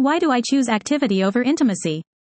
Why do I choose activity over intimacy?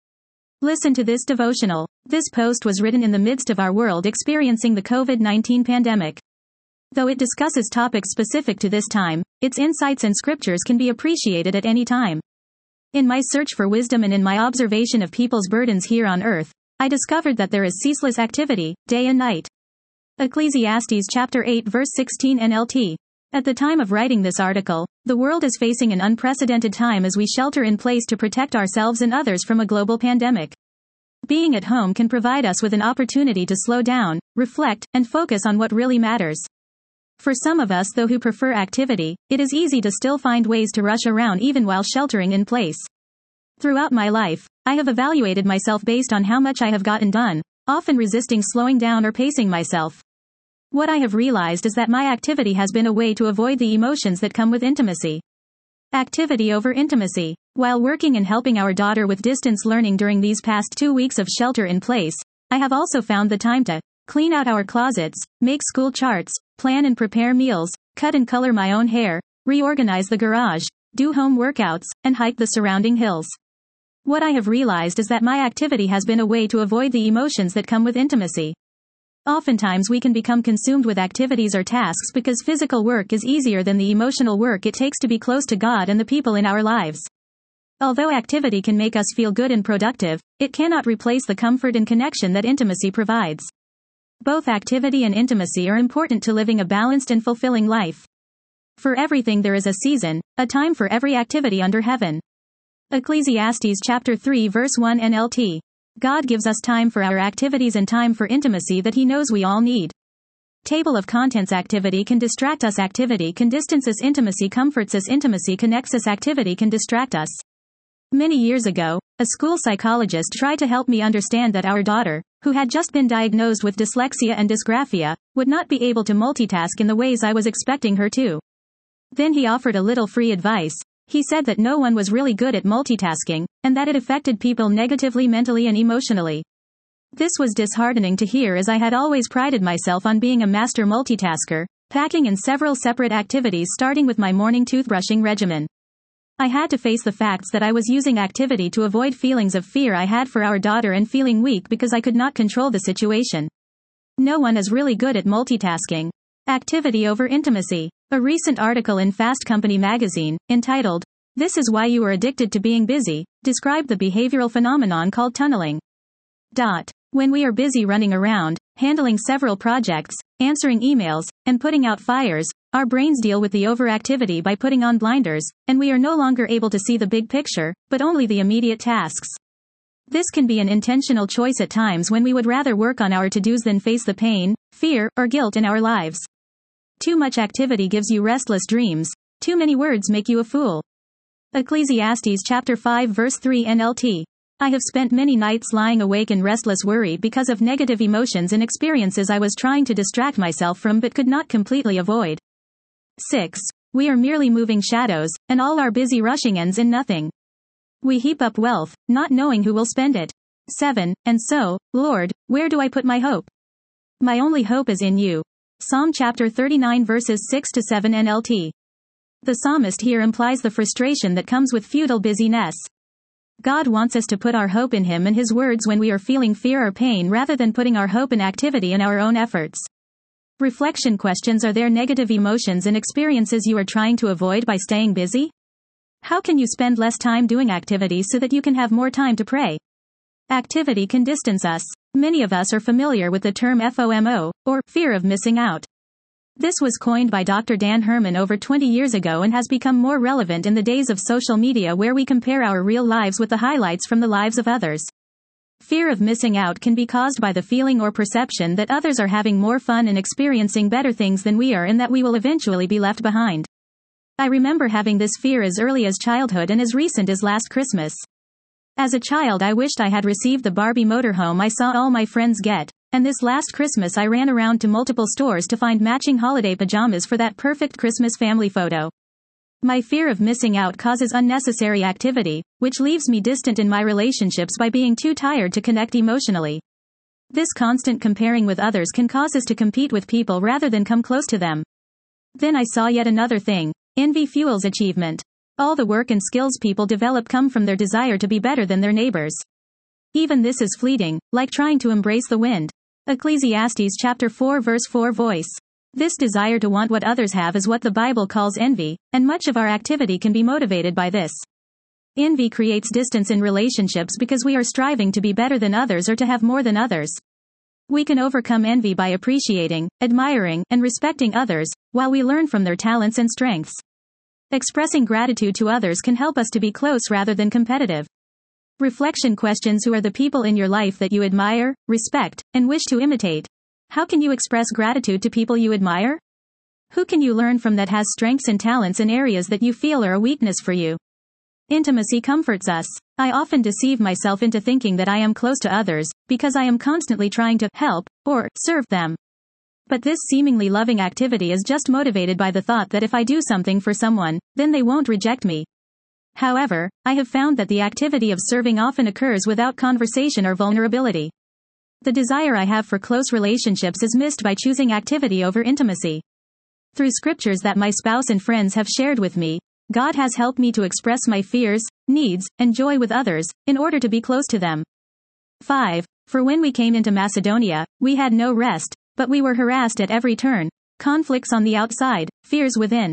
Listen to this devotional. This post was written in the midst of our world experiencing the COVID-19 pandemic. Though it discusses topics specific to this time, its insights and scriptures can be appreciated at any time. In my search for wisdom and in my observation of people's burdens here on earth, I discovered that there is ceaseless activity, day and night. Ecclesiastes chapter 8 verse 16 NLT. At the time of writing this article, the world is facing an unprecedented time as we shelter in place to protect ourselves and others from a global pandemic. Being at home can provide us with an opportunity to slow down, reflect, and focus on what really matters. For some of us, though, who prefer activity, it is easy to still find ways to rush around even while sheltering in place. Throughout my life, I have evaluated myself based on how much I have gotten done, often resisting slowing down or pacing myself. What I have realized is that my activity has been a way to avoid the emotions that come with intimacy. Activity over intimacy. While working and helping our daughter with distance learning during these past 2 weeks of shelter in place, I have also found the time to clean out our closets, make school charts, plan and prepare meals, cut and color my own hair, reorganize the garage, do home workouts, and hike the surrounding hills. What I have realized is that my activity has been a way to avoid the emotions that come with intimacy. Oftentimes we can become consumed with activities or tasks because physical work is easier than the emotional work it takes to be close to God and the people in our lives. Although activity can make us feel good and productive, it cannot replace the comfort and connection that intimacy provides. Both activity and intimacy are important to living a balanced and fulfilling life. For everything there is a season, a time for every activity under heaven. Ecclesiastes chapter 3 verse 1 NLT. God gives us time for our activities and time for intimacy that He knows we all need. Table of contents. Activity can distract us. Activity can distance us. Intimacy comforts us. Intimacy connects us. Activity can distract us. Many years ago, a school psychologist tried to help me understand that our daughter, who had just been diagnosed with dyslexia and dysgraphia, would not be able to multitask in the ways I was expecting her to. Then he offered a little free advice. He said that no one was really good at multitasking, and that it affected people negatively mentally and emotionally. This was disheartening to hear, as I had always prided myself on being a master multitasker, packing in several separate activities starting with my morning toothbrushing regimen. I had to face the facts that I was using activity to avoid feelings of fear I had for our daughter and feeling weak because I could not control the situation. No one is really good at multitasking. Activity over intimacy. A recent article in Fast Company magazine, entitled, "This is Why You Are Addicted to Being Busy," described the behavioral phenomenon called tunneling. When we are busy running around, handling several projects, answering emails, and putting out fires, our brains deal with the overactivity by putting on blinders, and we are no longer able to see the big picture, but only the immediate tasks. This can be an intentional choice at times when we would rather work on our to-dos than face the pain, fear, or guilt in our lives. Too much activity gives you restless dreams. Too many words make you a fool. Ecclesiastes chapter 5 verse 3 NLT. I have spent many nights lying awake in restless worry because of negative emotions and experiences I was trying to distract myself from but could not completely avoid. 6. We are merely moving shadows, and all our busy rushing ends in nothing. We heap up wealth, not knowing who will spend it. 7. And so, Lord, where do I put my hope? My only hope is in you. Psalm chapter 39 verses 6 to 7 NLT. The psalmist here implies the frustration that comes with futile busyness. God wants us to put our hope in Him and His words when we are feeling fear or pain rather than putting our hope in activity and our own efforts. Reflection questions. Are there negative emotions and experiences you are trying to avoid by staying busy? How can you spend less time doing activities so that you can have more time to pray? Activity can distance us. Many of us are familiar with the term FOMO, or fear of missing out. This was coined by Dr. Dan Herman over 20 years ago and has become more relevant in the days of social media where we compare our real lives with the highlights from the lives of others. Fear of missing out can be caused by the feeling or perception that others are having more fun and experiencing better things than we are and that we will eventually be left behind. I remember having this fear as early as childhood and as recent as last Christmas. As a child, I wished I had received the Barbie motorhome I saw all my friends get, and this last Christmas I ran around to multiple stores to find matching holiday pajamas for that perfect Christmas family photo. My fear of missing out causes unnecessary activity, which leaves me distant in my relationships by being too tired to connect emotionally. This constant comparing with others can cause us to compete with people rather than come close to them. Then I saw yet another thing. Envy fuels achievement. All the work and skills people develop come from their desire to be better than their neighbors. Even this is fleeting, like trying to embrace the wind. Ecclesiastes chapter 4 verse 4 voice. This desire to want what others have is what the Bible calls envy, and much of our activity can be motivated by this. Envy creates distance in relationships because we are striving to be better than others or to have more than others. We can overcome envy by appreciating, admiring, and respecting others, while we learn from their talents and strengths. Expressing gratitude to others can help us to be close rather than competitive. Reflection questions: who are the people in your life that you admire, respect, and wish to imitate? How can you express gratitude to people you admire? Who can you learn from that has strengths and talents in areas that you feel are a weakness for you? Intimacy comforts us. I often deceive myself into thinking that I am close to others, because I am constantly trying to help, or serve them. But this seemingly loving activity is just motivated by the thought that if I do something for someone, then they won't reject me. However, I have found that the activity of serving often occurs without conversation or vulnerability. The desire I have for close relationships is missed by choosing activity over intimacy. Through scriptures that my spouse and friends have shared with me, God has helped me to express my fears, needs, and joy with others, in order to be close to them. 5. For when we came into Macedonia, we had no rest, but we were harassed at every turn, conflicts on the outside, fears within.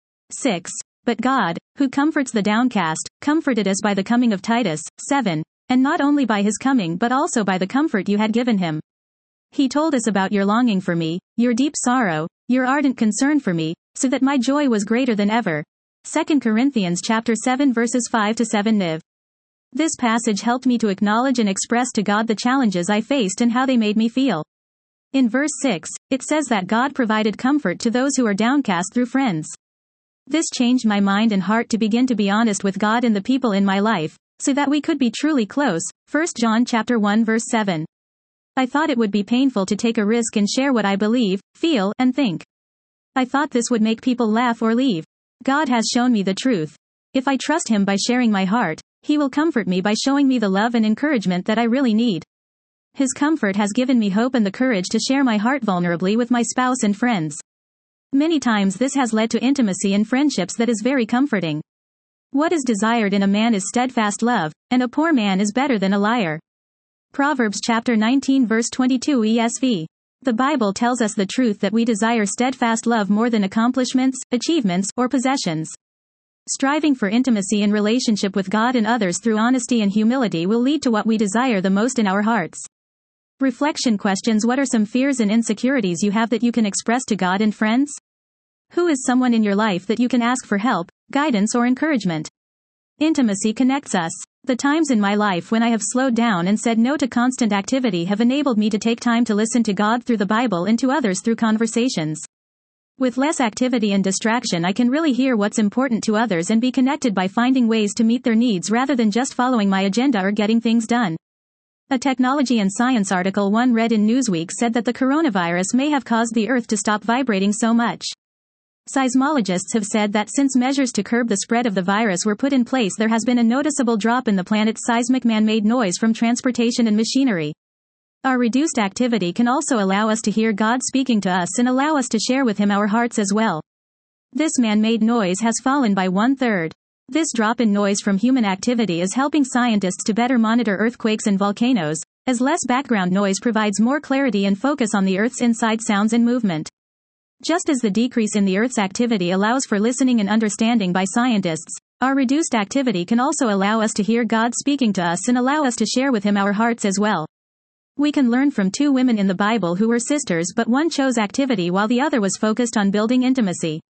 6. But God, who comforts the downcast, comforted us by the coming of Titus. 7. And not only by his coming but also by the comfort you had given him. He told us about your longing for me, your deep sorrow, your ardent concern for me, so that my joy was greater than ever. 2 Corinthians chapter 7 verses 5 to 7 Niv. This passage helped me to acknowledge and express to God the challenges I faced and how they made me feel. In verse 6, it says that God provided comfort to those who are downcast through friends. This changed my mind and heart to begin to be honest with God and the people in my life, so that we could be truly close. 1 John chapter 1 verse 7. I thought it would be painful to take a risk and share what I believe, feel, and think. I thought this would make people laugh or leave. God has shown me the truth. If I trust Him by sharing my heart, He will comfort me by showing me the love and encouragement that I really need. His comfort has given me hope and the courage to share my heart vulnerably with my spouse and friends. Many times this has led to intimacy and friendships that is very comforting. What is desired in a man is steadfast love, and a poor man is better than a liar. Proverbs chapter 19 verse 22 ESV. The Bible tells us the truth that we desire steadfast love more than accomplishments, achievements, or possessions. Striving for intimacy in relationship with God and others through honesty and humility will lead to what we desire the most in our hearts. Reflection questions: what are some fears and insecurities you have that you can express to God and friends? Who is someone in your life that you can ask for help, guidance, or encouragement? Intimacy connects us. The times in my life when I have slowed down and said no to constant activity have enabled me to take time to listen to God through the Bible and to others through conversations. With less activity and distraction, I can really hear what's important to others and be connected by finding ways to meet their needs rather than just following my agenda or getting things done. A Technology and Science article one read in Newsweek said that the coronavirus may have caused the Earth to stop vibrating so much. Seismologists have said that since measures to curb the spread of the virus were put in place, there has been a noticeable drop in the planet's seismic man-made noise from transportation and machinery. Our reduced activity can also allow us to hear God speaking to us and allow us to share with Him our hearts as well. This man-made noise has fallen by 1/3. This drop in noise from human activity is helping scientists to better monitor earthquakes and volcanoes, as less background noise provides more clarity and focus on the Earth's inside sounds and movement. Just as the decrease in the Earth's activity allows for listening and understanding by scientists, our reduced activity can also allow us to hear God speaking to us and allow us to share with Him our hearts as well. We can learn from two women in the Bible who were sisters, but one chose activity while the other was focused on building intimacy.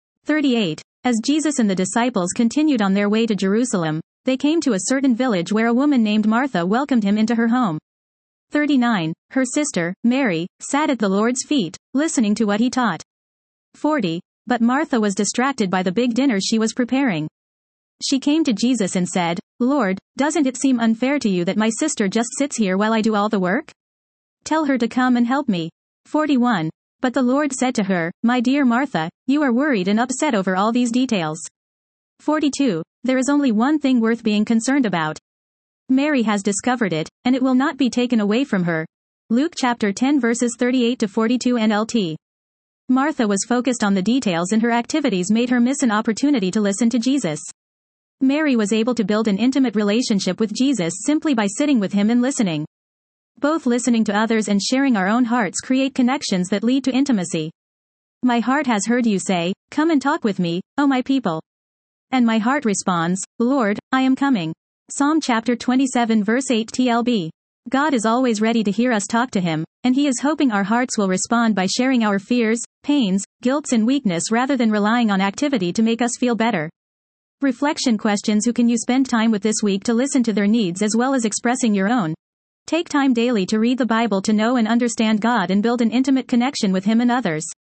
38. As Jesus and the disciples continued on their way to Jerusalem, they came to a certain village where a woman named Martha welcomed Him into her home. 39. Her sister, Mary, sat at the Lord's feet, listening to what He taught. 40. But Martha was distracted by the big dinner she was preparing. She came to Jesus and said, "Lord, doesn't it seem unfair to you that my sister just sits here while I do all the work? Tell her to come and help me." 41. But the Lord said to her, "My dear Martha, you are worried and upset over all these details." 42. There is only one thing worth being concerned about. Mary has discovered it, and it will not be taken away from her. Luke chapter 10 verses 38 to 42 NLT. Martha was focused on the details and her activities made her miss an opportunity to listen to Jesus. Mary was able to build an intimate relationship with Jesus simply by sitting with him and listening. Both listening to others and sharing our own hearts create connections that lead to intimacy. My heart has heard you say, "Come and talk with me, O my people." And my heart responds, "Lord, I am coming." Psalm chapter 27 verse 8 TLB. God is always ready to hear us talk to him, and he is hoping our hearts will respond by sharing our fears, pains, guilts and weakness rather than relying on activity to make us feel better. Reflection questions: Who can you spend time with this week to listen to their needs as well as expressing your own? Take time daily to read the Bible to know and understand God and build an intimate connection with him and others.